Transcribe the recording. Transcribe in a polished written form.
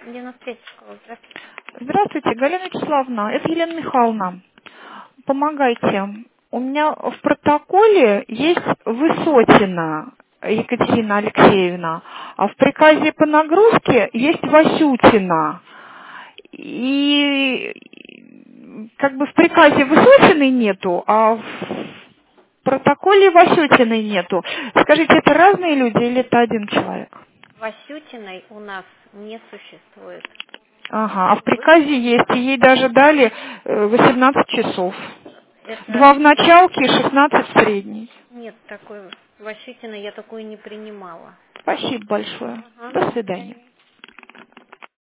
93 школа, здравствуйте. Здравствуйте, Галина Вячеславовна, это Елена Михайловна. Помогайте. У меня в протоколе есть Высотина Екатерина Алексеевна, а в приказе по нагрузке есть Васютина. И как бы в приказе Высотиной нету, а в протоколе Васютиной нету. Скажите, это разные люди или это один человек? Васютиной у нас не существует. Ага, а в приказе есть, и ей даже дали 18 часов. Это 2 в началке и 16 в средней. нет такой Васютиной, я такую не принимала. Спасибо большое. Ага, До до свидания. свидания.